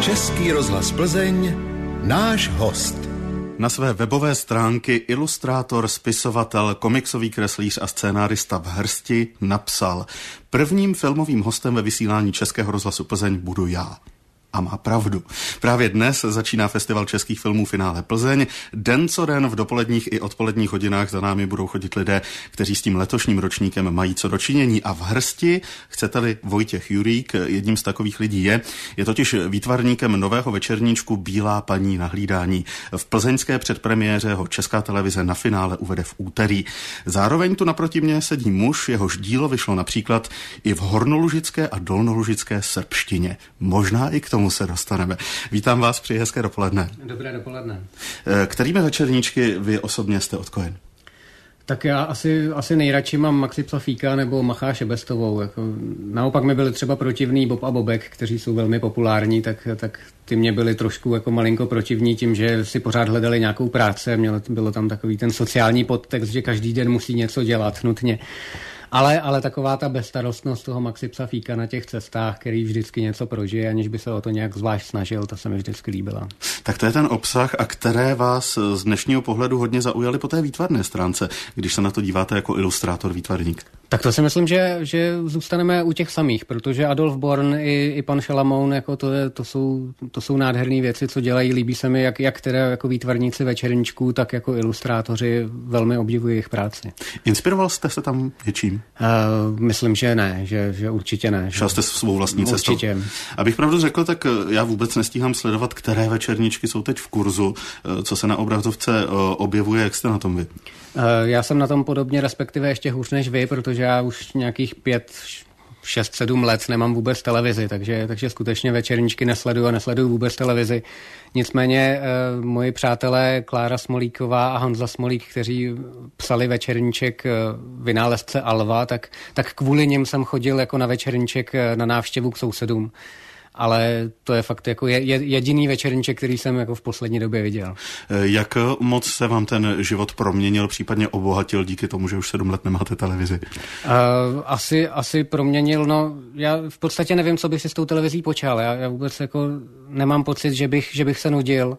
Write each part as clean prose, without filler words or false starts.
Český rozhlas Plzeň, náš host. Na své webové stránky ilustrátor, spisovatel, komiksový kreslíř a scénárista v hrsti napsal: prvním filmovým hostem ve vysílání Českého rozhlasu Plzeň budu já. A má pravdu. Právě dnes začíná festival českých filmů Finále Plzeň. Den co den v dopoledních i odpoledních hodinách za námi budou chodit lidé, kteří s tím letošním ročníkem mají co dočinění. A v hrsti, chcete-li, Vojtěch Jurík jedním z takových lidí je totiž výtvarníkem nového večerníčku Bílá paní na hlídání. V plzeňské předpremiéře ho Česká televize na Finále uvede v úterý. Zároveň tu naproti mně sedí muž, jehož dílo vyšlo například i v hornolužické a dolnolužické srbštině. Možná i k tomu se dostaneme. Vítám vás, přeji hezké dopoledne. Dobré dopoledne. Kterými večerníčky vy osobně jste odkojen? Tak já asi nejradši mám Maxi Psafíka nebo Macháše Bestovou. Naopak mi byli třeba protivný Bob a Bobek, kteří jsou velmi populární, tak ty mě byli trošku jako malinko protivní tím, že si pořád hledali nějakou práci. Bylo tam takový ten sociální podtext, že každý den musí něco dělat nutně. Ale taková ta bezstarostnost toho Maxi Psafíka na těch cestách, který vždycky něco prožije, aniž by se o to nějak zvlášť snažil, to se mi vždycky líbila. Tak to je ten obsah, a které vás z dnešního pohledu hodně zaujaly po té výtvarné stránce, když se na to díváte jako ilustrátor, výtvarník? Tak to si myslím, že zůstaneme u těch samých, protože Adolf Born i pan Šalamoun, jako to jsou nádherné věci, co dělají. Líbí se mi, jak teda jako výtvarníci večerníčků, tak jako ilustrátoři, velmi obdivuji jejich práci. Inspiroval jste se tam něčím? Myslím, že ne, že určitě ne. Šel jste svou vlastní cestou? Určitě. Abych pravdu řekl, tak já vůbec nestíhám sledovat, které večerníčky jsou teď v kurzu, co se na obrazovce objevuje, jak jste na tom vy? Já jsem na tom podobně, respektive ještě hůř než vy, protože já už nějakých 5-6-7 let nemám vůbec televizi, takže skutečně večerníčky nesleduju vůbec televizi. Nicméně moji přátelé Klára Smolíková a Honza Smolík, kteří psali večerníček Vynálezce Alva, tak kvůli nim jsem chodil jako na večerníček na návštěvu k sousedům. Ale to je fakt jako jediný večerníček, který jsem jako v poslední době viděl. Jak moc se vám ten život proměnil, případně obohatil díky tomu, že už 7 let nemáte televizi? Asi proměnil, no já v podstatě nevím, co bych si s tou televizí počal. Já vůbec jako nemám pocit, že bych se nudil,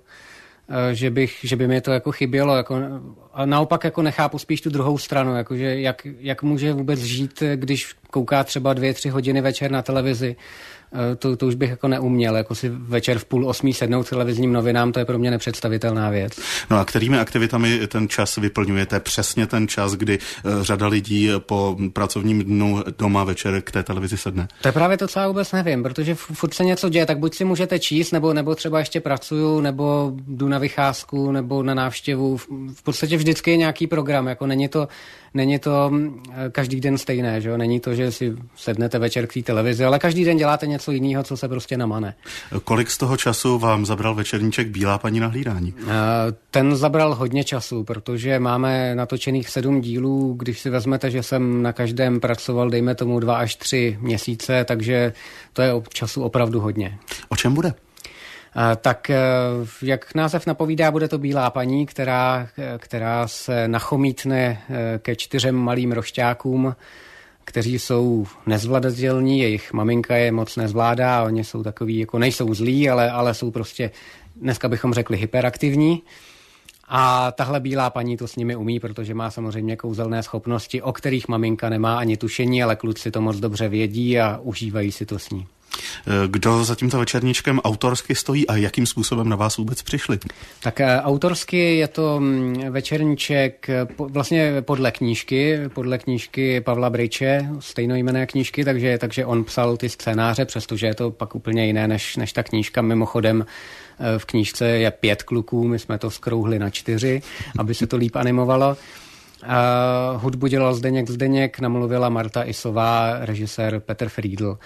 že by mi to jako chybělo. Jako, a naopak jako nechápu spíš tu druhou stranu, jakože jak může vůbec žít, když kouká třeba 2-3 hodiny večer na televizi. To už bych jako neuměl, jako si večer v 7:30 sednout televizním novinám, to je pro mě nepředstavitelná věc. No a kterými aktivitami ten čas vyplňujete? Přesně ten čas, kdy řada lidí po pracovním dnu doma večer k té televizi sedne? To je právě to, co já vůbec nevím, protože furt se něco děje, tak buď si můžete číst, nebo třeba ještě pracuju, nebo jdu na vycházku, nebo na návštěvu. V podstatě vždycky je nějaký program, jako není to každý den stejné, že jo? Není to, že si sednete večer k té televizi, ale každý den děláte něco jiného, co se prostě namane. Kolik z toho času vám zabral večerníček Bílá paní na hlídání? Ten zabral hodně času, protože máme natočených 7 dílů, když si vezmete, že jsem na každém pracoval, dejme tomu 2 až 3 měsíce, takže to je času opravdu hodně. O čem bude? Tak jak název napovídá, bude to Bílá paní, která se nachomítne ke 4 malým rošťákům, kteří jsou nezvladatelní, jejich maminka je moc nezvládá, oni jsou takový, jako nejsou zlí, ale jsou prostě, dneska bychom řekli, hyperaktivní. A tahle Bílá paní to s nimi umí, protože má samozřejmě kouzelné schopnosti, o kterých maminka nemá ani tušení, ale kluci to moc dobře vědí a užívají si to s ní. Kdo za tímto večerníčkem autorsky stojí a jakým způsobem na vás vůbec přišli? Tak autorsky je to večerníček vlastně podle knížky Pavla Brejče, stejnojmenné knížky, takže on psal ty scénáře, přestože je to pak úplně jiné než ta knížka. Mimochodem v knížce je 5 kluků, my jsme to zkrouhli na 4, aby se to líp animovalo. Hudbu dělal Zdeněk, namluvila Marta Isová, režisér Petr Friedl.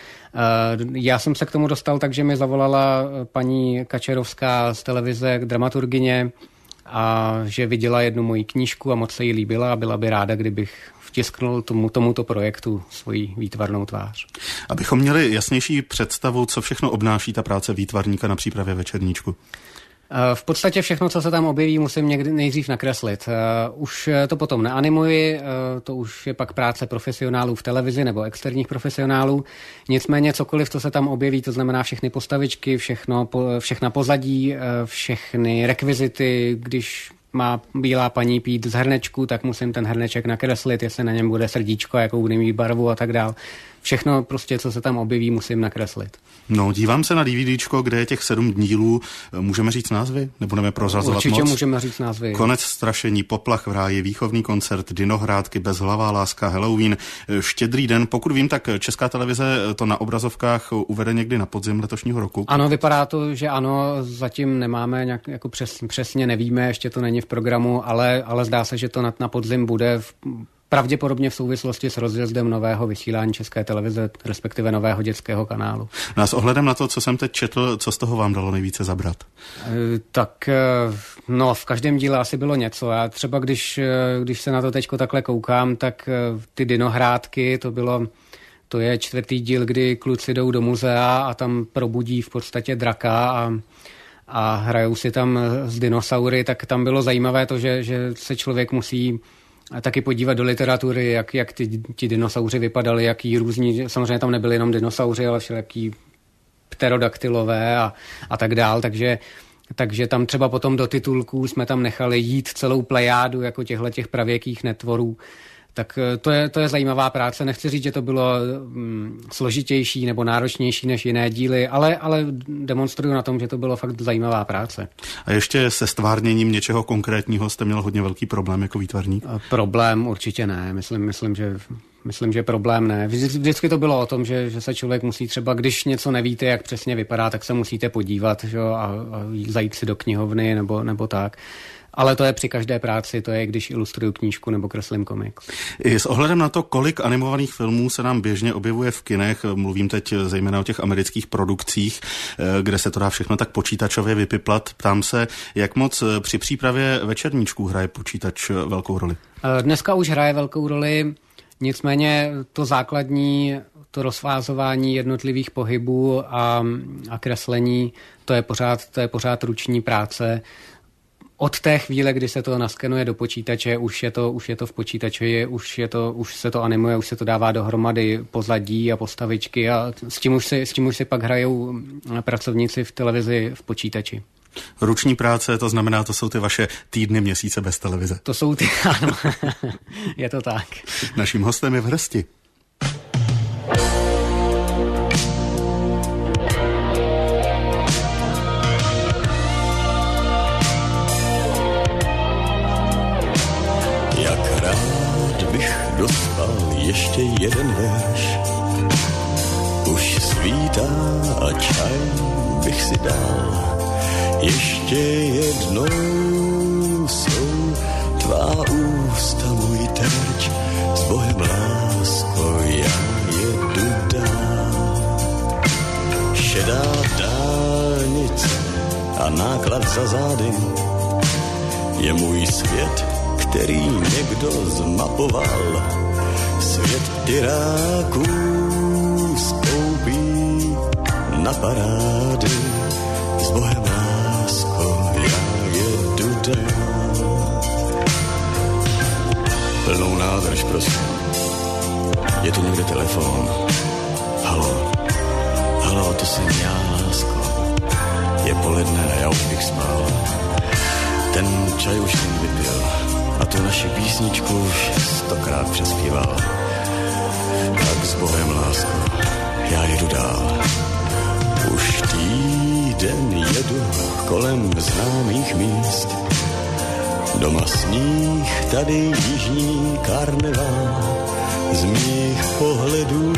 Já jsem se k tomu dostal tak, že mi zavolala paní Kačerovská z televize, dramaturgyně, a že viděla jednu moji knížku a moc se jí líbila a byla by ráda, kdybych vtisknul tomuto projektu svoji výtvarnou tvář. Abychom měli jasnější představu, co všechno obnáší ta práce výtvarníka na přípravě večerníčku. V podstatě všechno, co se tam objeví, musím někdy nejdřív nakreslit. Už to potom neanimuji, to už je pak práce profesionálů v televizi nebo externích profesionálů. Nicméně cokoliv, co se tam objeví, to znamená všechny postavičky, všechna pozadí, všechny rekvizity, když má bílá paní pít z hrnečku, tak musím ten hrneček nakreslit, jestli na něm bude srdíčko, jakou bude mít barvu a tak dál. Všechno prostě, co se tam objeví, musím nakreslit. No, dívám se na DVDčko, kde je těch 7 dílů. Můžeme říct názvy? Nebudeme prozrazovat moc? Určitě můžeme říct názvy. Konec strašení, Poplach v ráji, Výchovný koncert, Dinohrádky, Bezhlavá láska, Halloween, Štědrý den. Pokud vím, tak Česká televize to na obrazovkách uvede někdy na podzim letošního roku. Ano, vypadá to, že ano, zatím nemáme nějak jako přesně nevíme, ještě to není v programu, ale zdá se, že to na podzim bude pravděpodobně v souvislosti s rozjezdem nového vysílání České televize, respektive nového dětského kanálu. No a s ohledem na to, co jsem teď četl, co z toho vám dalo nejvíce zabrat? V každém díle asi bylo něco. Já třeba, když se na to teďko takhle koukám, tak ty Dinohrádky, to je 4. díl, kdy kluci jdou do muzea a tam probudí v podstatě draka a hrajou si tam s dinosaury, tak tam bylo zajímavé to, že se člověk musí taky podívat do literatury, jak ti dinosauři vypadali, jaký různí, samozřejmě tam nebyli jenom dinosauři, ale všelijaký pterodaktylové a tak dál, takže tam třeba potom do titulků jsme tam nechali jít celou plejádu jako těch pravěkých netvorů. Tak to je zajímavá práce. Nechci říct, že to bylo složitější nebo náročnější než jiné díly, ale demonstruju na tom, že to bylo fakt zajímavá práce. A ještě se stvárněním něčeho konkrétního jste měl hodně velký problém jako výtvarník? Problém určitě ne. Myslím, že problém ne. Vždycky to bylo o tom, že se člověk musí třeba, když něco nevíte, jak přesně vypadá, tak se musíte podívat, že? A zajít si do knihovny nebo tak. Ale to je při každé práci, to je, když ilustruju knížku nebo kreslím komiks. I s ohledem na to, kolik animovaných filmů se nám běžně objevuje v kinech, mluvím teď zejména o těch amerických produkcích, kde se to dá všechno tak počítačově vypiplat, ptám se, jak moc při přípravě večerníčků hraje počítač velkou roli? Dneska už hraje velkou roli, nicméně to základní, to rozvázování jednotlivých pohybů a kreslení, to je pořád ruční práce. Od té chvíle, kdy se to naskenuje do počítače, už je to v počítači, už se to animuje, už se to dává dohromady pozadí a postavičky a s tím už si pak hrajou pracovníci v televizi v počítači. Ruční práce, to znamená, to jsou ty vaše týdny, měsíce bez televize. To jsou ty, ano, je to tak. Naším hostem je v Hrsti. Dospal ještě jeden verš, už svítá a čaj bych si dal. Ještě jednou jsou tvá ústa můj terč, s Bohem lásko já jedu dál. Šedá dálnice a náklad za zády je můj svět, který někdo zmapoval. Svět ptyráků spoubí na parády. S Bohem lásko, já jedu dál. Plnou nádrž, prosím. Je tu někde telefon? Halo, to jsem já, lásko. Je poledne a já už bych spal. Ten čaj už jsem vypil a tu naši písničku už 100krát přespíval. Tak s Bohem, lásko, já jedu dál. Už týden jedu kolem známých míst. Doma sníh, tady jižní karneval. Z mých pohledů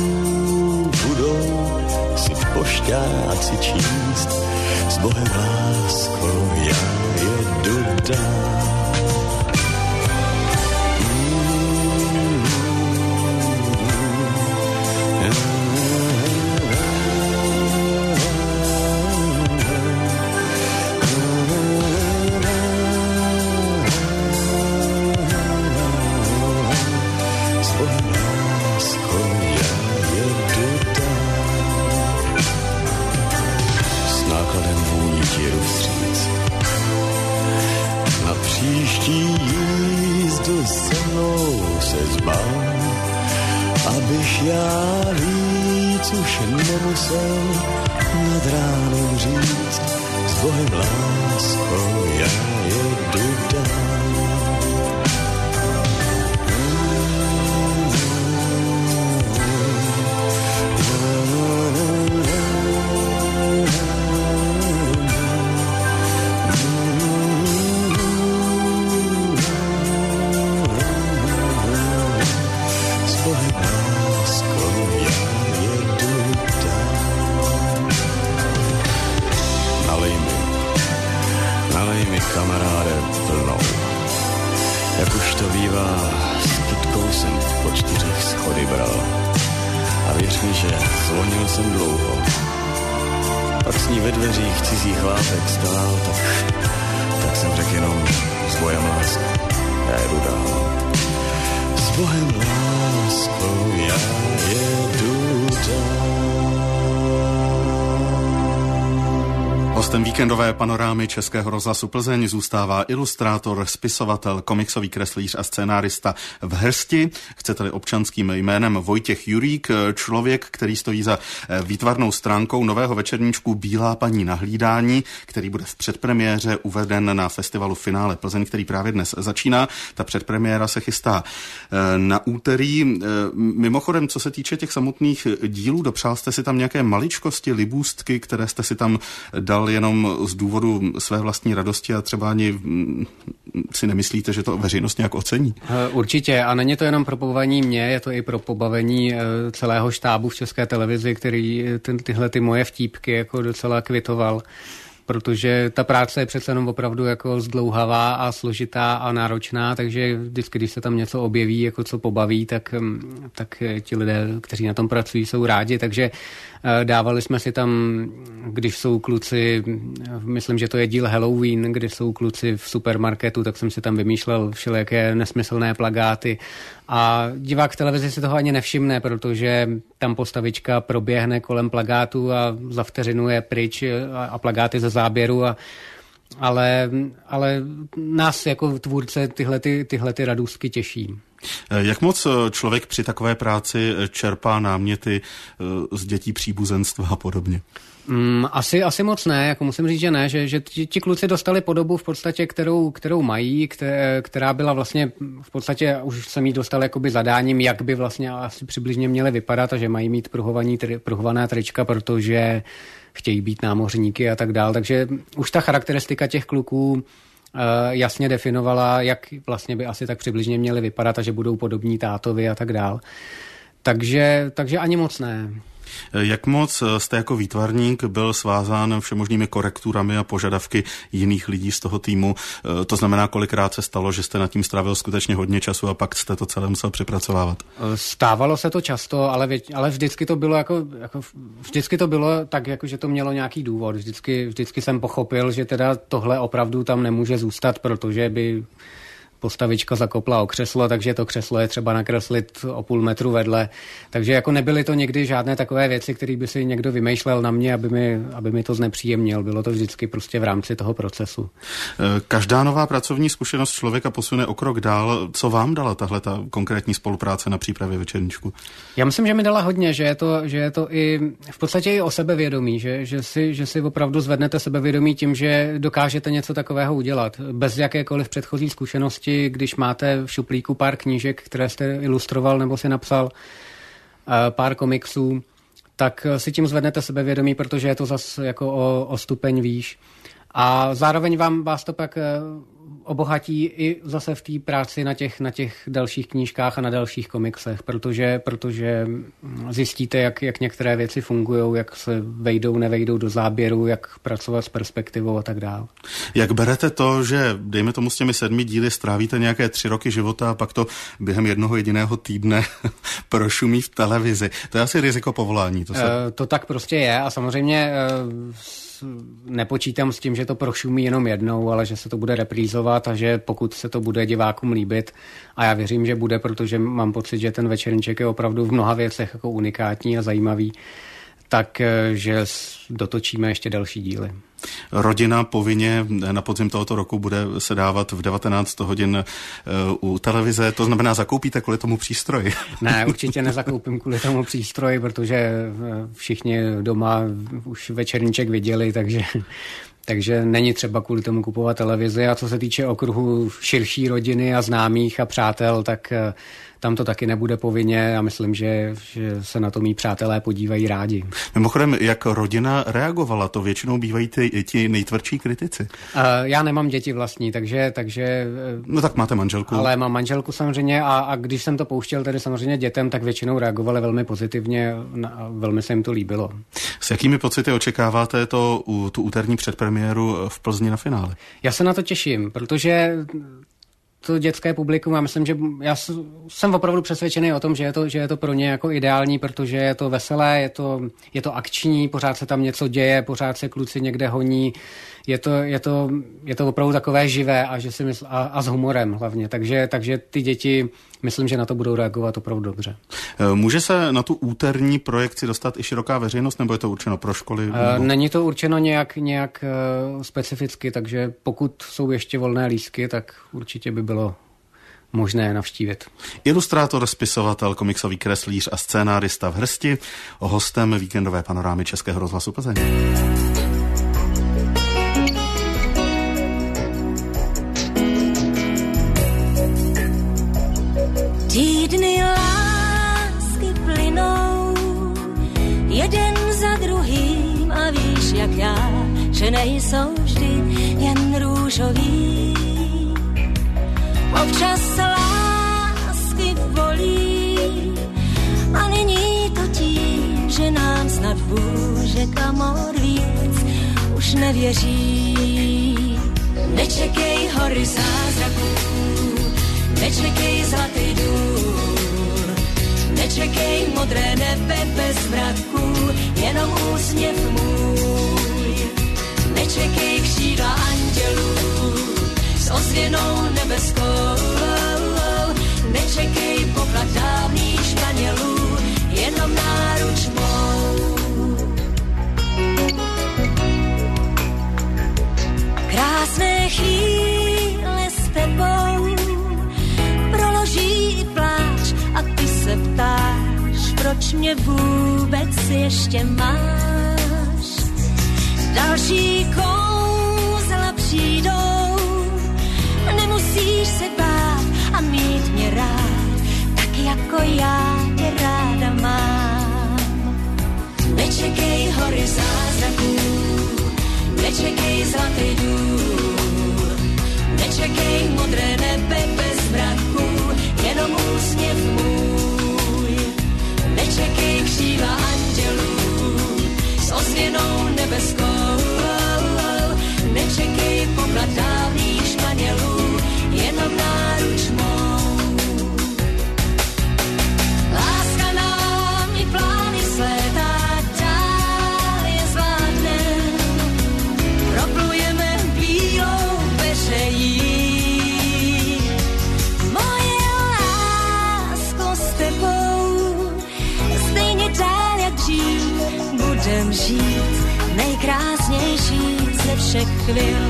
budou si pošťáci číst. S Bohem, lásko, já jedu dál. S nákladem vůní ti jedu vstříc. já víc už nemusel nad ránem říct, s Bohem láskou já jedu dál. Kamaráde plnou. Jak už to bývá, s kytkou jsem po 4 schody bral. A věř mi, že zvonil jsem dlouho. Pak s ní ve dveřích cizí chlápek stál, tak jsem řekl jenom s Bohem láskou, já jedu dál. S Bohem láskou já jedu dál. Hostem víkendové panorámy Českého rozhlasu Plzeň zůstává ilustrátor, spisovatel, komiksový kreslíř a scénárista v Hrsti, chcete-li občanským jménem Vojtěch Jurík, člověk, který stojí za výtvarnou stránkou nového večerníčku Bílá paní na hlídání, který bude v předpremiéře uveden na festivalu Finále Plzeň, který právě dnes začíná. Ta předpremiéra se chystá na úterý. Mimochodem, co se týče těch samotných dílů, dopřál jste si tam nějaké maličkosti, libůstky, které jste si tam dal jenom z důvodu své vlastní radosti a třeba ani si nemyslíte, že to veřejnost nějak ocení? Určitě a není to jenom pro pobavení mě, je to i pro pobavení celého štábu v České televizi, který tyhle ty moje vtípky jako docela kvitoval. Protože ta práce je přece jenom opravdu jako zdlouhavá a složitá a náročná, takže vždycky, když se tam něco objeví, jako co pobaví, tak ti lidé, kteří na tom pracují, jsou rádi, takže dávali jsme si tam, když jsou kluci, myslím, že to je díl Halloween, kdy jsou kluci v supermarketu, tak jsem si tam vymýšlel všelijaké nesmyslné plakáty a divák v televizi si toho ani nevšimne, protože tam postavička proběhne kolem plakátu a za vteřinu je pryč a plakáty ze záběru, ale nás jako tvůrce tyhle ty radůstky těší. Jak moc člověk při takové práci čerpá náměty z dětí příbuzenstva a podobně? Asi moc ne, jako musím říct, že ne, že ti kluci dostali podobu v podstatě, kterou mají, která byla vlastně v podstatě, už jsem jí dostal jakoby zadáním, jak by vlastně asi přibližně měly vypadat a že mají mít pruhovaná trička, protože chtějí být námořníky a tak dál, takže už ta charakteristika těch kluků jasně definovala, jak vlastně by asi tak přibližně měly vypadat a že budou podobní tátovi a tak dál. Takže ani moc ne. Jak moc jste jako výtvarník byl svázán všemožnými korekturami a požadavky jiných lidí z toho týmu? To znamená, kolikrát se stalo, že jste nad tím strávil skutečně hodně času a pak jste to celé musel přepracovávat? Stávalo se to často, ale vždycky to bylo vždycky to bylo tak, jako, že to mělo nějaký důvod. Vždycky jsem pochopil, že teda tohle opravdu tam nemůže zůstat, protože by postavička zakopla o křeslo, takže to křeslo je třeba nakreslit o půl metru vedle. Takže jako nebyly to někdy žádné takové věci, které by si někdo vymýšlel na mě, aby mi to znepříjemnil. Bylo to vždycky prostě v rámci toho procesu. Každá nová pracovní zkušenost člověka posune o krok dál. Co vám dala tahle ta konkrétní spolupráce na přípravě večerníčku? Já myslím, že mi dala hodně, že je to i v podstatě i o sebevědomí, že si opravdu zvednete sebevědomí tím, že dokážete něco takového udělat. Bez jakékoliv předchozí zkušenosti, když máte v šuplíku pár knížek, které jste ilustroval nebo si napsal, pár komiksů, tak si tím zvednete sebevědomí, protože je to zase jako o stupeň výš. A zároveň vás to pak obohatí i zase v té práci na těch dalších knížkách a na dalších komiksech, protože zjistíte, jak některé věci fungují, jak se nevejdou do záběru, jak pracovat s perspektivou a tak dále. Jak berete to, že dejme tomu s těmi 7 díly strávíte nějaké 3 roky života a pak to během jednoho jediného týdne prošumí v televizi? To je asi riziko povolání. To tak prostě je a samozřejmě nepočítám s tím, že to prošumí jenom jednou, ale že se to bude reprízovat a že pokud se to bude divákům líbit, a já věřím, že bude, protože mám pocit, že ten večerníček je opravdu v mnoha věcech jako unikátní a zajímavý, takže dotočíme ještě další díly. Rodina povinně na podzim tohoto roku bude se dávat v 19 hodin u televize, to znamená, zakoupíte kvůli tomu přístroji? Ne, určitě nezakoupím kvůli tomu přístroji, protože všichni doma už večerníček viděli, takže není třeba kvůli tomu kupovat televizi. A co se týče okruhu širší rodiny a známých a přátel, tak tam to taky nebude povinně a myslím, že se na to mý přátelé podívají rádi. Mimochodem, jak rodina reagovala? To většinou bývají ti nejtvrdší kritici. Já nemám děti vlastní, takže... No tak máte manželku. Ale mám manželku samozřejmě a když jsem to pouštěl tedy samozřejmě dětem, tak většinou reagovali velmi pozitivně a velmi se jim to líbilo. S jakými pocity očekáváte tu úterní předpremiéru v Plzni na finále? Já se na to těším, protože to dětské publikum, já myslím, že já jsem opravdu přesvědčený o tom, že je to pro ně jako ideální, protože je to veselé, je to akční, pořád se tam něco děje, pořád se kluci někde honí, je to opravdu takové živé a že si a s humorem hlavně, takže ty děti, myslím, že na to budou reagovat opravdu dobře. Může se na tu úterní projekci dostat i široká veřejnost, nebo je to určeno pro školy? Není to určeno nějak specificky, takže pokud jsou ještě volné lístky, tak určitě by bylo možné navštívit. Ilustrátor, spisovatel, komiksový kreslíř a scénárista v Hrsti, hostem víkendové panorámy Českého rozhlasu Plzeň. Týdny lásky plynou, jeden za druhým a víš jak já, že nejsou vždy jen růžový. Občas lásky bolí a není to tím, že nám snad bůžek amor víc už nevěří. Nečekej hory zázraků, nečekej zlatý důl, nečekej modré nebe bez vratků, jenom úsměv můj. Nečekej křídla andělů s ozvěnou nebeskou, nečekej poklad dávných španělů, jenom náruč mou. Krásné chvíle s tebou proloží i pláč a ty se ptáš, proč mě vůbec ještě máš. Další kouzla přijdou, nemusíš se bát a mít mě rád, tak jako já tě ráda mám. Nečekej hory zázraků, nečekej zlatý důl, nečekej modré nebe bez vratků, jenom úsměv můj. Nečekej křídla andělů s ozvěnou nebeskou, nečekej poklad dávných španělů, jenom náruč mou. Láska nám i plány slétá, dál je zvládnem, proplujeme bílou peřejí. Moje lásko s tebou, stejně dál jak dřív, budem žít nejkrásnější ze všech chvil.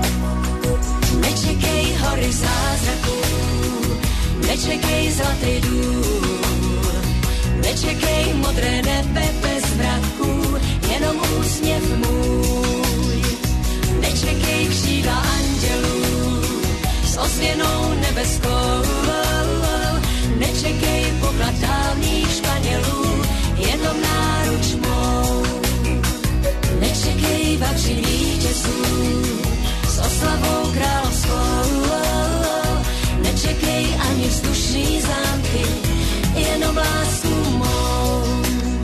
Nečekej hory zázraků, nečekej zlatý důl, nečekej modré nebe bez vratků, jenom úsměv můj. Nečekej křídla andělů s ozvěnou nebeskou, nečekej poklad dávných španělů, jenom náruč mou. Nečekej vavřin vítězů s oslavou královskou, nečekej ani vzdušný zámky, jenom lásku mou.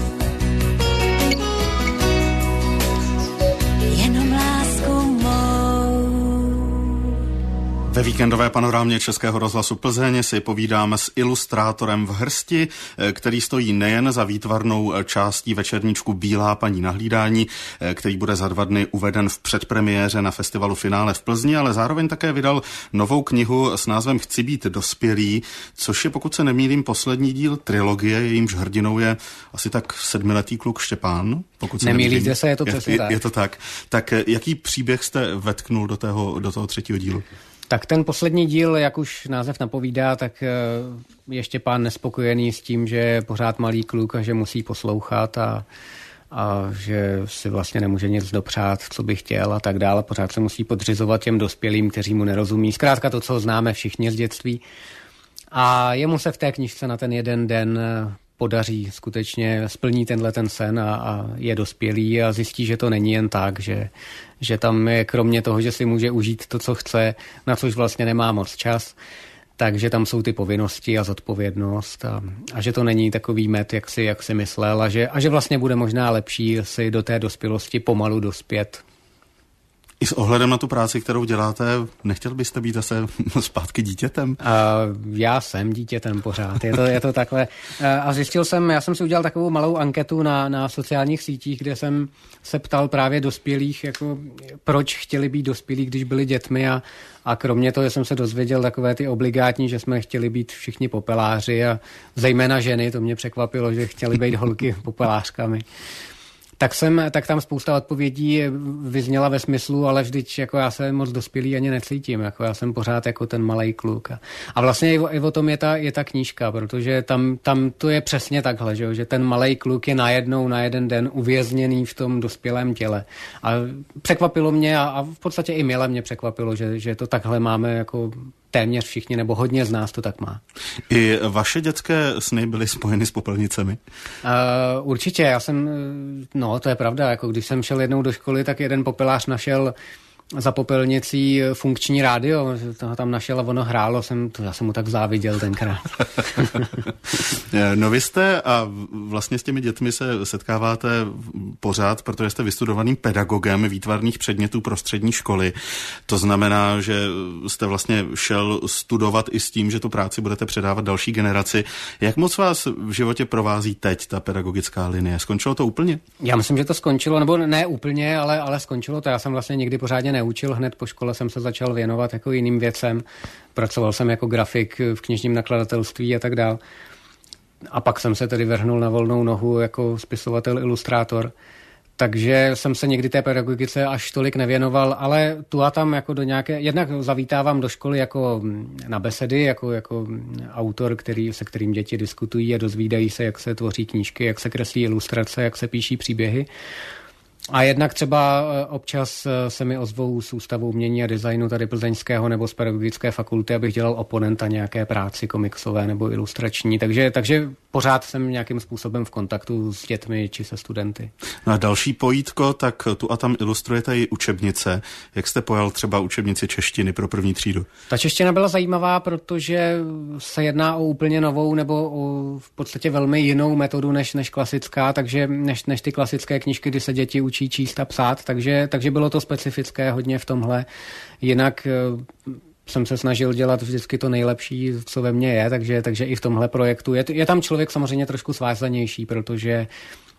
Ve víkendové panorámě Českého rozhlasu Plzeň si povídáme s ilustrátorem v hrsti, který stojí nejen za výtvarnou částí večerníčku Bílá paní na hlídání, který bude za 2 dny uveden v předpremiéře na festivalu Finále v Plzni, ale zároveň také vydal novou knihu s názvem Chci být dospělý, což je, pokud se nemýlím, poslední díl trilogie, jejímž hrdinou je asi tak 7letý kluk Štěpán. Nemýlíte se, je to přesně tak. Je to tak. Tak jaký příběh jste vetknul do toho 3. dílu? Tak ten poslední díl, jak už název napovídá, tak je Štěpán nespokojený s tím, že je pořád malý kluk a že musí poslouchat a že si vlastně nemůže nic dopřát, co by chtěl a tak dále. Pořád se musí podřizovat těm dospělým, kteří mu nerozumí. Zkrátka to, co známe všichni z dětství. A jemu se v té knížce na ten jeden den podaří, skutečně splní ten sen a je dospělý a zjistí, že to není jen tak, že tam je kromě toho, že si může užít to, co chce, na což vlastně nemá moc čas, takže tam jsou ty povinnosti a zodpovědnost a že to není takový met, jak si myslel a že vlastně bude možná lepší si do té dospělosti pomalu dospět. I s ohledem na tu práci, kterou děláte, nechtěl byste být zase zpátky dítětem? Já jsem dítětem pořád, je to takhle. A já jsem si udělal takovou malou anketu na sociálních sítích, kde jsem se ptal právě dospělých, jako proč chtěli být dospělí, když byli dětmi a kromě toho jsem se dozvěděl takové ty obligátní, že jsme chtěli být všichni popeláři a zejména ženy, to mě překvapilo, že chtěli být holky popelářkami. Tak tam spousta odpovědí vyzněla ve smyslu, ale vždyť jako já se moc dospělý ani necítím, jako já jsem pořád jako ten malej kluk. A vlastně i o tom je ta knížka, protože tam to je přesně takhle, že ten malej kluk je najednou na jeden den uvězněný v tom dospělém těle. A překvapilo mě a v podstatě i mile mě překvapilo, že to takhle máme jako téměř všichni, nebo hodně z nás to tak má. I vaše dětské sny byly spojeny s popelnicemi? Určitě, to je pravda, jako když jsem šel jednou do školy, tak jeden popelář našel za popelnicí funkční rádio, toho tam našel a ono hrálo, já jsem mu tak záviděl tenkrát. No vy jste a vlastně s těmi dětmi se setkáváte pořád, protože jste vystudovaným pedagogem výtvarných předmětů pro střední školy. To znamená, že jste vlastně šel studovat i s tím, že tu práci budete předávat další generaci. Jak moc vás v životě provází teď ta pedagogická linie? Skončilo to úplně? Já myslím, že to skončilo, nebo ne úplně, ale skončilo to. Já jsem vlastně nikdy pořádně neučil, hned po škole jsem se začal věnovat jako jiným věcem. Pracoval jsem jako grafik v knižním nakladatelství a tak dál. A pak jsem se tedy vrhnul na volnou nohu jako spisovatel, ilustrátor. Takže jsem se někdy té pedagogice až tolik nevěnoval, ale tu a tam jako do nějaké... Jednak zavítávám do školy jako na besedy, jako autor, se kterým děti diskutují a dozvídají se, jak se tvoří knížky, jak se kreslí ilustrace, jak se píší příběhy. A jednak třeba občas se mi ozvou z Ústavu umění a designu tady plzeňského nebo z pedagogické fakulty, abych dělal oponenta nějaké práci komiksové nebo ilustrační. Takže pořád jsem nějakým způsobem v kontaktu s dětmi či se studenty. No a další pojítko, tak tu a tam ilustrujete i učebnice. Jak jste pojal třeba učebnici češtiny pro 1. třídu? Ta čeština byla zajímavá, protože se jedná o úplně novou nebo o v podstatě velmi jinou metodu než klasická, takže než ty klasické knížky, kdy se děti učí číst a psát, takže bylo to specifické hodně v tomhle. Jinak jsem se snažil dělat vždycky to nejlepší, co ve mně je, takže i v tomhle projektu je tam člověk samozřejmě trošku svázanější, protože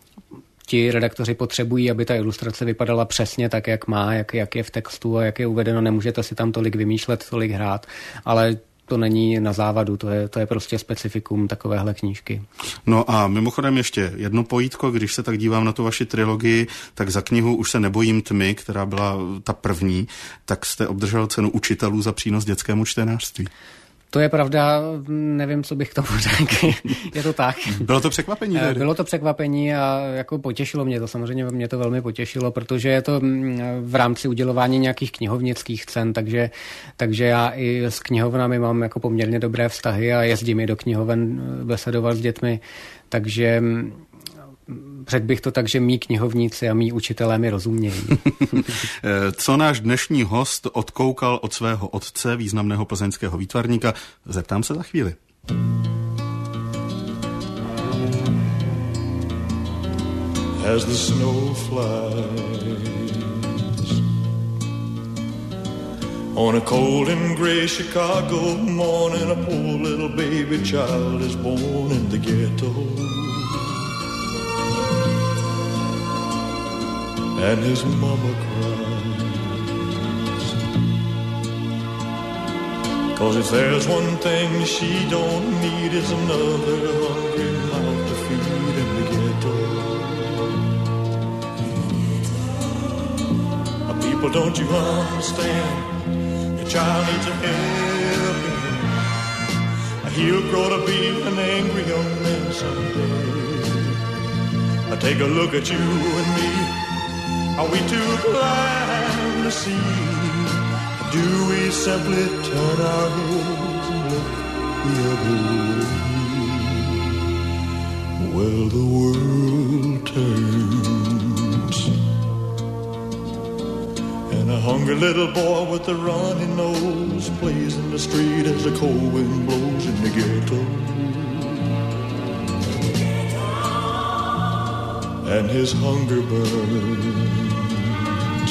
ti redaktoři potřebují, aby ta ilustrace vypadala přesně tak, jak má, jak je v textu a jak je uvedeno. Nemůžete si tam tolik vymýšlet, tolik hrát, ale to není na závadu, to je prostě specifikum takovéhle knížky. No a mimochodem ještě jedno pojítko, když se tak dívám na tu vaši trilogii, tak za knihu Už se nebojím tmy, která byla ta první, tak jste obdržel cenu učitelů za přínos dětskému čtenářství. To je pravda, nevím, co bych k tomu řekl. Je to tak. Bylo to překvapení? Tedy? Bylo to překvapení a jako potěšilo mě to, samozřejmě mě to velmi potěšilo, protože je to v rámci udělování nějakých knihovnických cen, takže já i s knihovnami mám jako poměrně dobré vztahy a jezdím i do knihoven besedovat s dětmi, takže řekl bych to tak, že mí knihovníci a mí učitelé mi rozumějí. Co náš dnešní host odkoukal od svého otce, významného plzeňského výtvarníka, zeptám se za chvíli. As the snow flies On a cold and gray Chicago morning, a poor little baby child is born in the ghetto. And his mama cries, 'cause if there's one thing she don't need is another hungry mouth to feed in the ghetto. People, don't you understand? Your child needs a helping hand. He'll grow to be an angry young man someday. Take a look at you and me. Are we too blind to see? Do we simply turn our heads and look the other way? Well, the world turns, and a hungry little boy with a runny nose plays in the street as the cold wind blows in the ghetto. And his hunger burns,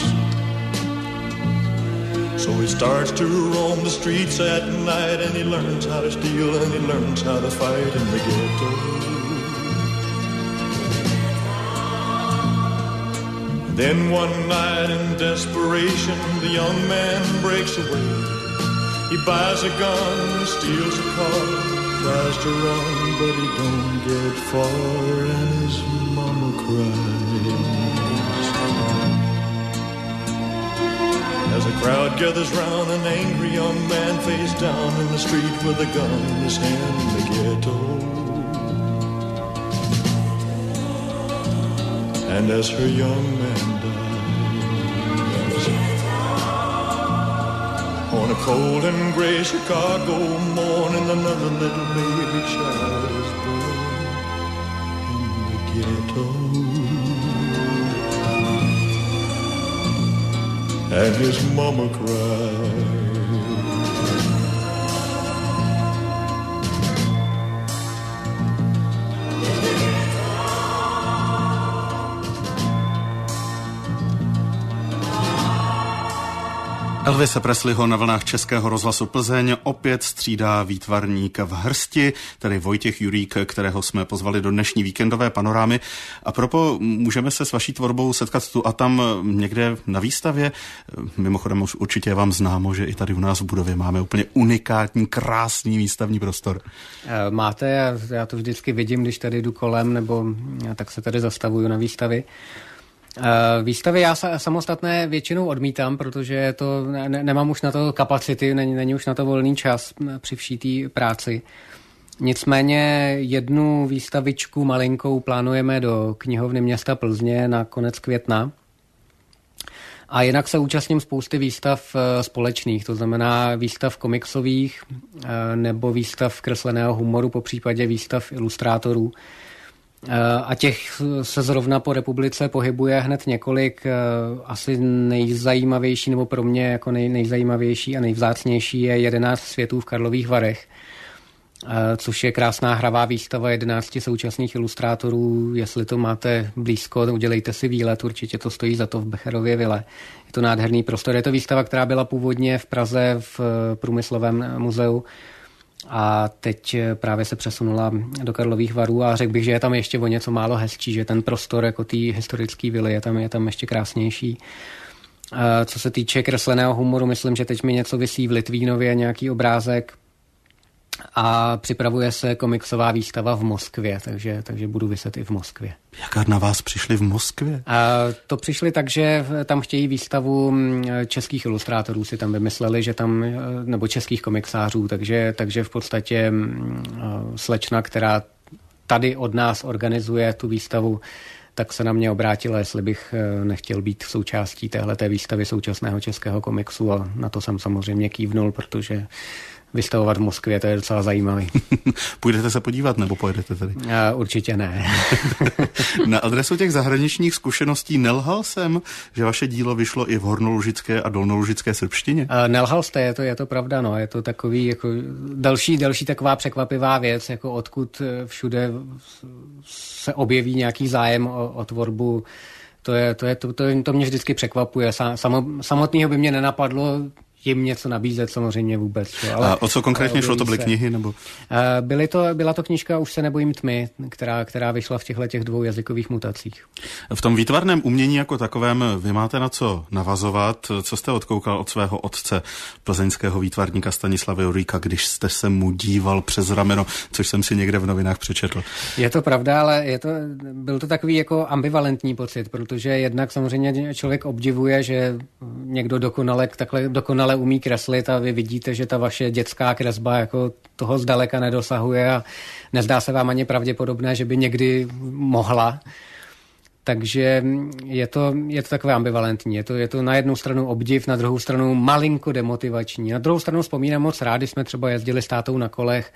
so he starts to roam the streets at night, and he learns how to steal and he learns how to fight in the ghetto. Then one night in desperation, the young man breaks away. He buys a gun, steals a car, tries to run, but he don't get far, and his mama cries. As a crowd gathers round, an angry young man face down in the street with a gun in his hand in the ghetto. And as her young man dies, on a cold and gray Chicago morning, another little baby child is born in the ghetto. And his mama cried. Elvise Presleyho na vlnách Českého rozhlasu Plzeň opět střídá výtvarník v hrsti, tedy Vojtěch Jurík, kterého jsme pozvali do dnešní víkendové panorámy. A propo, můžeme se s vaší tvorbou setkat tu a tam někde na výstavě? Mimochodem už určitě vám známo, že i tady u nás v budově máme úplně unikátní, krásný výstavní prostor. Máte, já to vždycky vidím, když tady jdu kolem, nebo tak se tady zastavuju na výstavy. Výstavy já samostatné většinou odmítám, protože to nemám už na to kapacity, není už na to volný čas při vší té práci. Nicméně jednu výstavičku malinkou plánujeme do knihovny města Plzně na konec května. A jinak se účastním spousty výstav společných, to znamená výstav komiksových nebo výstav kresleného humoru, popřípadě výstav ilustrátorů. A těch se zrovna po republice pohybuje hned několik. Asi nejzajímavější, nebo pro mě jako nejzajímavější a nejvzácnější je 11 světů v Karlových Varech, což je krásná hravá výstava 11 současných ilustrátorů. Jestli to máte blízko, udělejte si výlet, určitě to stojí za to v Becherově vile. Je to nádherný prostor. Je to výstava, která byla původně v Praze v Průmyslovém muzeu, a teď právě se přesunula do Karlových Varů a řekl bych, že je tam ještě o něco málo hezčí, že ten prostor jako té historické vily je tam ještě krásnější. Co se týče kresleného humoru, myslím, že teď mi něco visí v Litvínově, nějaký obrázek, a připravuje se komiksová výstava v Moskvě, takže budu viset i v Moskvě. Jak na vás přišli v Moskvě? To přišli tak, že tam chtějí výstavu českých ilustrátorů, si tam vymysleli, že tam, nebo českých komiksářů, takže v podstatě slečna, která tady od nás organizuje tu výstavu, tak se na mě obrátila, jestli bych nechtěl být součástí téhleté výstavy současného českého komiksu, a na to jsem samozřejmě kývnul, protože vystavovat v Moskvě, to je docela zajímavý. Půjdete se podívat, nebo pojedete tady? Určitě ne. Na adresu těch zahraničních zkušeností nelhal jsem, že vaše dílo vyšlo i v hornolužické a dolnolužické srbštině? Nelhal jste, je to pravda, no. Je to takový jako další taková překvapivá věc, jako odkud všude se objeví nějaký zájem o tvorbu. To mě vždycky překvapuje. Samotného by mě nenapadlo tím něco nabízet samozřejmě vůbec. Ale a o co konkrétně šlo? To byly knihy? Nebo? Byla to knížka Už se nebojím tmy, která vyšla v těchto 2 jazykových mutacích. V tom výtvarném umění jako takovém vy máte na co navazovat. Co jste odkoukal od svého otce, plzeňského výtvarníka Stanislava Juríka, když jste se mu díval přes rameno, což jsem si někde v novinách přečetl? Je to pravda, ale byl to takový jako ambivalentní pocit, protože jednak samozřejmě člověk obdivuje, že někdo dokonale umí kreslit a vy vidíte, že ta vaše dětská kresba jako toho zdaleka nedosahuje a nezdá se vám ani pravděpodobné, že by někdy mohla. Takže je to takové ambivalentní. Je to na jednu stranu obdiv, na druhou stranu malinko demotivační. Na druhou stranu vzpomínám moc rád, když jsme třeba jezdili s tátou na kolech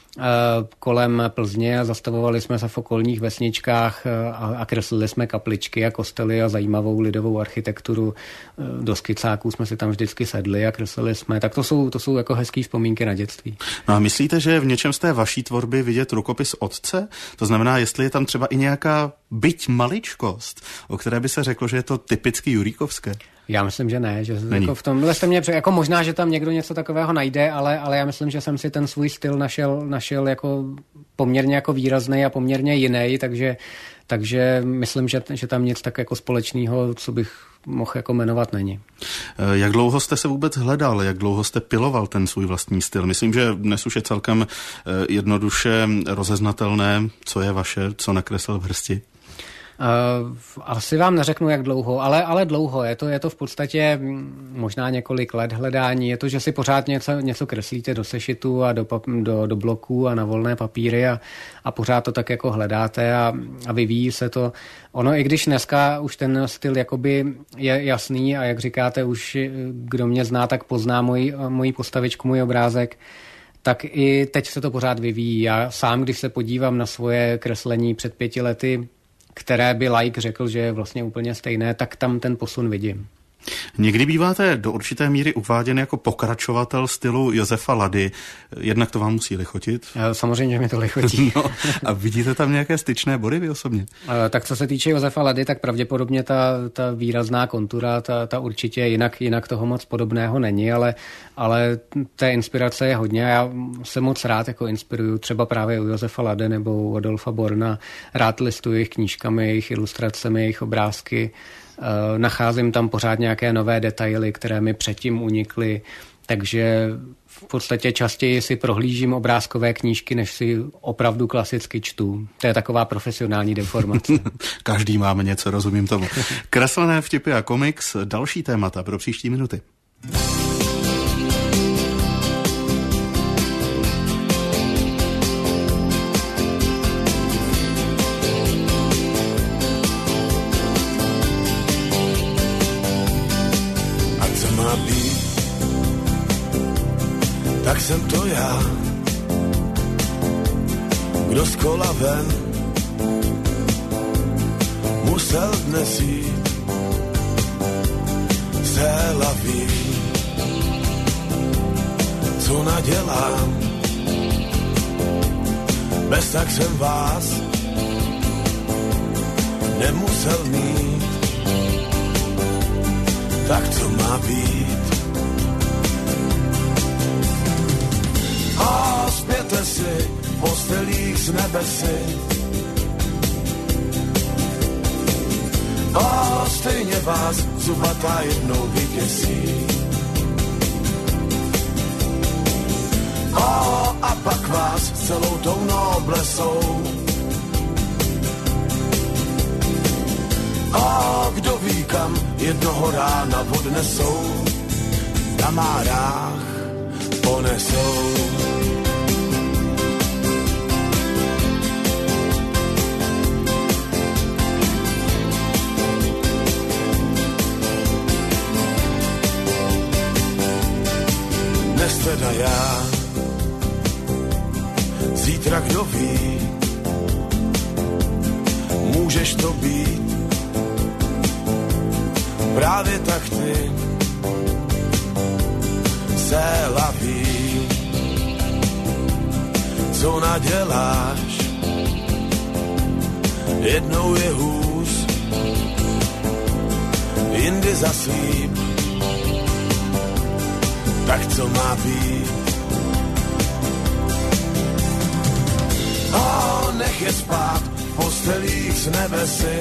kolem Plzně a zastavovali jsme se v okolních vesničkách a kreslili jsme kapličky a kostely a zajímavou lidovou architekturu. Do skicáků jsme si tam vždycky sedli a kreslili jsme. Tak to jsou jako hezký vzpomínky na dětství. No a myslíte, že v něčem z té vaší tvorby vidět rukopis otce? To znamená, jestli je tam třeba i nějaká byť maličkost, o které by se řeklo, že je to typicky juríkovské? Já myslím, že ne, že jako v tomhle jste mě jako možná, že tam někdo něco takového najde, ale já myslím, že jsem si ten svůj styl našel jako poměrně jako výrazný a poměrně jiný, takže myslím, že tam nic tak jako společného, co bych mohl jako jmenovat, není. Jak dlouho jste se vůbec hledal, jak dlouho jste piloval ten svůj vlastní styl? Myslím, že dnes už je celkem jednoduše rozeznatelné, co je vaše, co nakreslil v hrsti. Asi vám neřeknu, jak dlouho, ale dlouho. Je to v podstatě možná několik let hledání. Je to, že si pořád něco kreslíte do sešitu a do bloků a na volné papíry a pořád to tak jako hledáte a vyvíjí se to. Ono, i když dneska už ten styl jakoby je jasný a jak říkáte, už kdo mě zná, tak pozná moji postavičku, můj obrázek, tak i teď se to pořád vyvíjí. Já sám, když se podívám na svoje kreslení před 5 lety, které by laik řekl, že je vlastně úplně stejné, tak tam ten posun vidím. Někdy býváte do určité míry uváděn jako pokračovatel stylu Josefa Lady. Jednak to vám musí lichotit. Samozřejmě mi to lichotí. No, a vidíte tam nějaké styčné body vy osobně? Tak co se týče Josefa Lady, tak pravděpodobně ta výrazná kontura, ta určitě jinak toho moc podobného není, ale té inspirace je hodně. Já se moc rád jako inspiruju třeba právě u Josefa Lady nebo u Adolfa Borna. Rád listuji jejich knížkami, jejich ilustracemi, jejich obrázky. Nacházím tam pořád nějaké nové detaily, které mi předtím unikly, takže v podstatě častěji si prohlížím obrázkové knížky, než si opravdu klasicky čtu. To je taková profesionální deformace. Každý máme něco, rozumím tomu. Kreslené vtipy a komiks, další témata pro příští minuty. Tak jsem to já, kdo z kola ven musel dnes jít se laví. Co nadělám, bez tak jsem vás nemusel mít. Tak co má být? A zpěte si v postelích s nebesy. A stejně vás zubatá jednou vyděsí. A pak vás celou tou noblesou. A kdo ví, kam jednoho rána odnesou, na márách ponesou. Dnes teda já, zítra kdo ví, můžeš to být, právě tak ty se laví. Co naděláš, jednou je hůř, jindy zaslíp. tak co má být? Nech je spát v postelích s nebesy.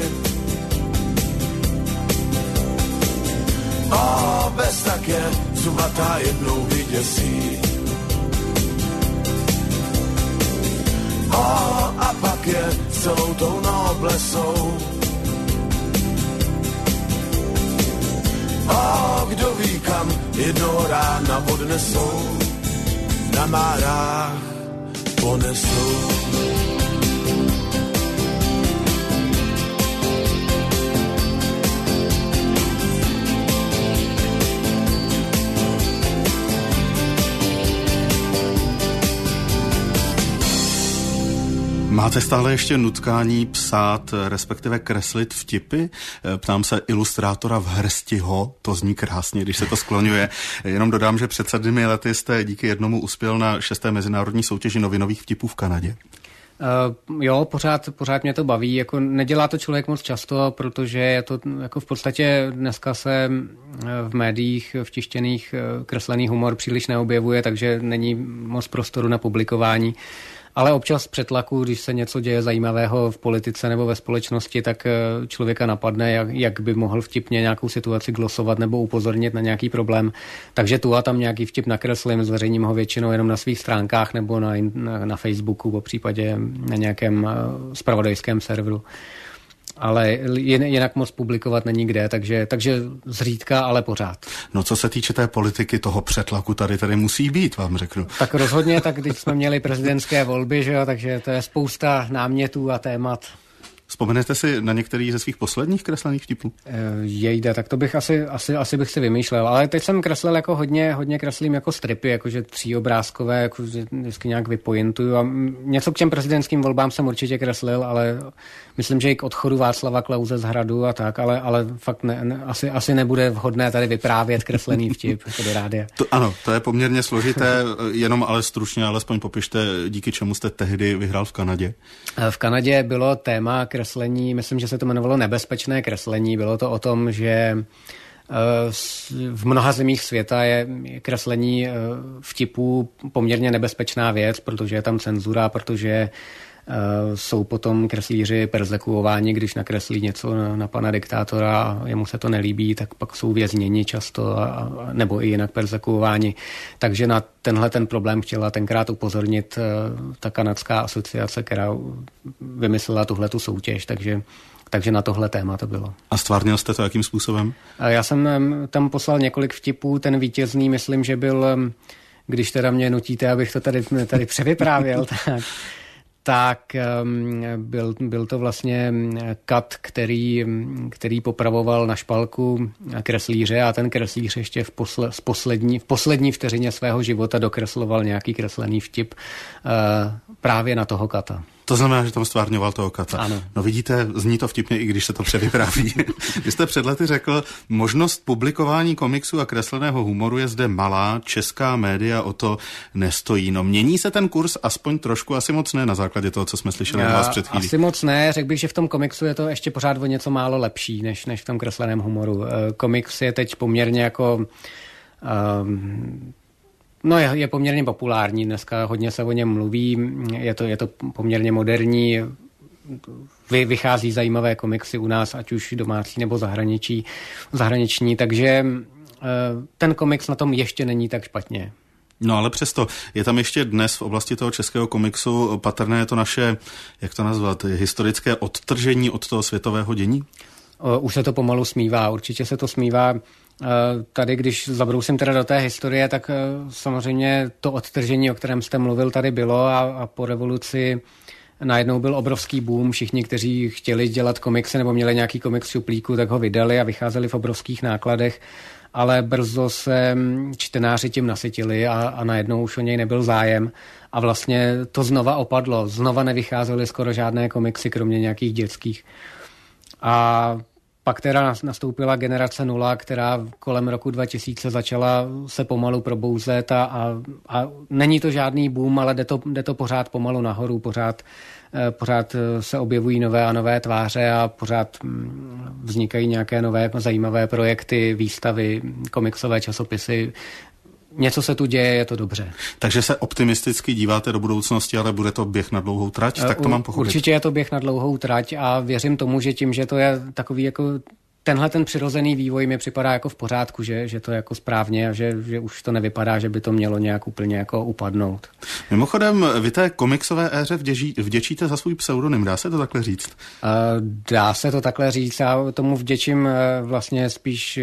Bez tak je zubatá jednou vyděsí. A pak je celou tou noblesou. Kdo ví kam jednoho rána odnesou, na márách ponesou. Máte stále ještě nutkání psát, respektive kreslit vtipy? Ptám se ilustrátora v Hrstiho, to zní krásně, když se to skloňuje. Jenom dodám, že před 7 lety jste díky jednomu uspěl na 6. mezinárodní soutěži novinových vtipů v Kanadě. Jo, pořád mě to baví. Jako nedělá to člověk moc často, protože je to jako v podstatě dneska se v médiích v tištěných kreslený humor příliš neobjevuje, takže není moc prostoru na publikování. Ale občas přetlaku, když se něco děje zajímavého v politice nebo ve společnosti, tak člověka napadne, jak by mohl vtipně nějakou situaci glosovat nebo upozornit na nějaký problém. Takže tu a tam nějaký vtip nakreslím, zveřejním ho většinou jenom na svých stránkách nebo na Facebooku, po případě na nějakém zpravodajském serveru. Ale jinak moc publikovat není kde, takže zřídka, ale pořád. No co se týče té politiky, toho přetlaku tady musí být, vám řeknu. Tak rozhodně, tak když jsme měli prezidentské volby, že jo, takže to je spousta námětů a témat. Vzpomenete si na některý ze svých posledních kreslených vtipů? Jejda, tak to bych asi bych si vymýšlel. Ale teď jsem kreslil jako hodně kreslím jako stripy, jakože tříobrázkové, jakože vždycky nějak vypointuju. A něco k těm prezidentským volbám jsem určitě kreslil, ale myslím, že i k odchodu Václava Klause z Hradu a tak, ale fakt asi nebude vhodné tady vyprávět kreslený vtip do rádia. Ano, to je poměrně složité, jenom ale stručně, alespoň popište, díky čemu jste tehdy vyhrál v Kanadě. V Kanadě bylo téma kreslení, myslím, že se to jmenovalo nebezpečné kreslení. Bylo to o tom, že v mnoha zemích světa je kreslení vtipů poměrně nebezpečná věc, protože je tam cenzura, protože jsou potom kreslíři perzekuováni, když nakreslí něco na pana diktátora a jemu se to nelíbí, tak pak jsou vězněni často nebo i jinak perzekuováni. Takže na ten problém chtěla tenkrát upozornit ta kanadská asociace, která vymyslela tuhletu soutěž, takže na tohle téma to bylo. A stvárnil jste to jakým způsobem? Já jsem tam poslal několik vtipů, ten vítězný myslím, že byl, když teda mě nutíte, abych to tady převyprávěl, tak byl to vlastně kat, který popravoval na špalku kreslíře a ten kreslíř ještě v poslední vteřině svého života dokresloval nějaký kreslený vtip právě na toho kata. To znamená, že tam stvárňoval toho kata. Ano. No vidíte, zní to vtipně, i když se to převypráví. Vy jste před lety řekl, možnost publikování komiksu a kresleného humoru je zde malá, česká média o to nestojí. No mění se ten kurz aspoň trošku, asi moc ne, na základě toho, co jsme slyšeli od vás před chvílí. Asi moc ne, řekl bych, že v tom komiksu je to ještě pořád o něco málo lepší, než v tom kresleném humoru. Komiks je teď poměrně jako... je poměrně populární, dneska hodně se o něm mluví, je to poměrně moderní, vychází zajímavé komiksy u nás, ať už domácí nebo zahraniční, takže ten komiks na tom ještě není tak špatně. No ale přesto, je tam ještě dnes v oblasti toho českého komiksu patrné to naše, jak to nazvat, historické odtržení od toho světového dění? Už se to pomalu smívá, určitě se to smívá. Tady, když zabrousím teda do té historie, tak samozřejmě to odtržení, o kterém jste mluvil, tady bylo a po revoluci najednou byl obrovský boom. Všichni, kteří chtěli dělat komiksy nebo měli nějaký komiks v šuplíku, tak ho vydali a vycházeli v obrovských nákladech, ale brzo se čtenáři tím nasytili a najednou už o něj nebyl zájem a vlastně to znova opadlo. Znova nevycházely skoro žádné komiksy, kromě nějakých dětských. A pak teda nastoupila generace 0, která kolem roku 2000 začala se pomalu probouzet a není to žádný boom, ale jde to pořád pomalu nahoru, pořád se objevují nové a nové tváře a pořád vznikají nějaké nové zajímavé projekty, výstavy, komiksové časopisy. něco se tu děje, je to dobře. Takže se optimisticky díváte do budoucnosti, ale bude to běh na dlouhou trať, tak to mám pochopit. Určitě je to běh na dlouhou trať a věřím tomu, že tím, že to je takový jako tenhle ten přirozený vývoj mi připadá jako v pořádku, že to je jako správně a že už to nevypadá, že by to mělo nějak úplně jako upadnout. Mimochodem, vy té komiksové éře vděčíte za svůj pseudonym, dá se to takhle říct? Dá se to takhle říct, já tomu vděčím vlastně spíš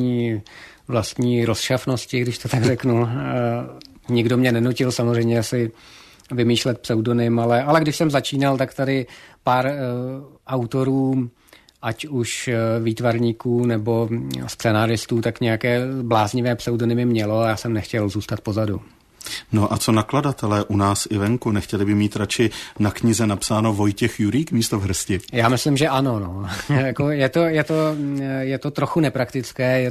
vlastní rozšafnosti, když to tak řeknu. Nikdo mě nenutil samozřejmě asi vymýšlet pseudonym, ale když jsem začínal, tak tady pár autorů, ať už výtvarníků nebo scénáristů, tak nějaké bláznivé pseudonymy mělo a já jsem nechtěl zůstat pozadu. No a co nakladatelé u nás i venku? Nechtěli by mít radši na knize napsáno Vojtěch Jurík místo v hrsti? Já myslím, že ano. No. Jako je to trochu nepraktické,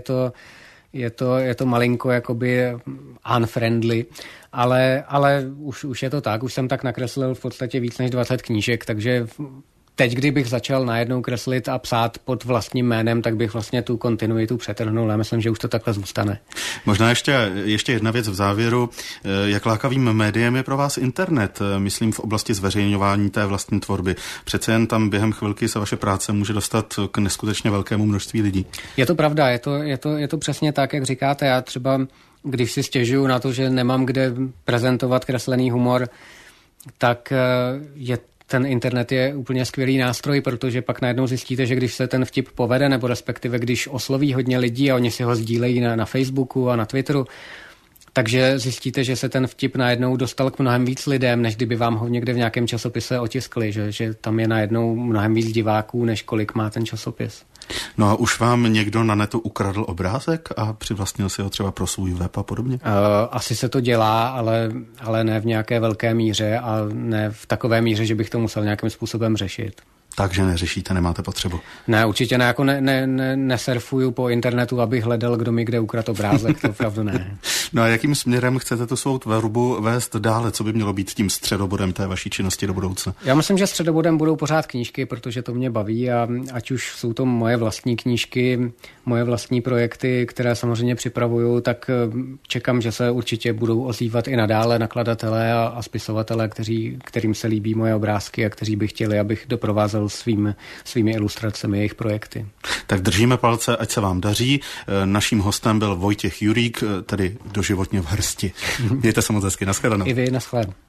je to malinko jakoby unfriendly, ale už je to tak. Už jsem tak nakreslil v podstatě víc než 20 knížek, takže teď, kdybych začal najednou kreslit a psát pod vlastním jménem, tak bych vlastně tu kontinuitu přetrhnul. Já myslím, že už to takhle zůstane. Možná ještě jedna věc v závěru. Jak lákavým médiem je pro vás internet? Myslím v oblasti zveřejňování té vlastní tvorby. Přece jen tam během chvilky se vaše práce může dostat k neskutečně velkému množství lidí. Je to pravda, je to přesně tak, jak říkáte. Já třeba, když si stěžuju na to, že nemám kde prezentovat kreslený humor, tak ten internet je úplně skvělý nástroj, protože pak najednou zjistíte, že když se ten vtip povede, nebo respektive když osloví hodně lidí a oni si ho sdílejí na Facebooku a na Twitteru, takže zjistíte, že se ten vtip najednou dostal k mnohem víc lidem, než kdyby vám ho někde v nějakém časopise otiskli, že tam je najednou mnohem víc diváků, než kolik má ten časopis. No a už vám někdo na netu ukradl obrázek a přivlastnil si ho třeba pro svůj web a podobně? Asi se to dělá, ale ne v nějaké velké míře a ne v takové míře, že bych to musel nějakým způsobem řešit. Takže neřešíte, nemáte potřebu? Ne, určitě ne, jako nesurfuju po internetu, abych hledal, kdo mi kde ukradl obrázek, to opravdu ne. No a jakým směrem chcete tu svou tvorbu vést dále? Co by mělo být tím středobodem té vaší činnosti do budoucna? Já myslím, že středobodem budou pořád knížky, protože to mě baví a ať už jsou to moje vlastní knížky, moje vlastní projekty, které samozřejmě připravuju, tak čekám, že se určitě budou ozývat i nadále nakladatelé a spisovatelé, kterým se líbí moje obrázky a kteří by chtěli, abych doprovázel svými ilustracemi jejich projekty. Tak držíme palce, ať se vám daří. Naším hostem byl Vojtěch Jurík, tedy doživotně v hrsti. Mějte se moc hezky, nashledanou. I vy, nashledanou.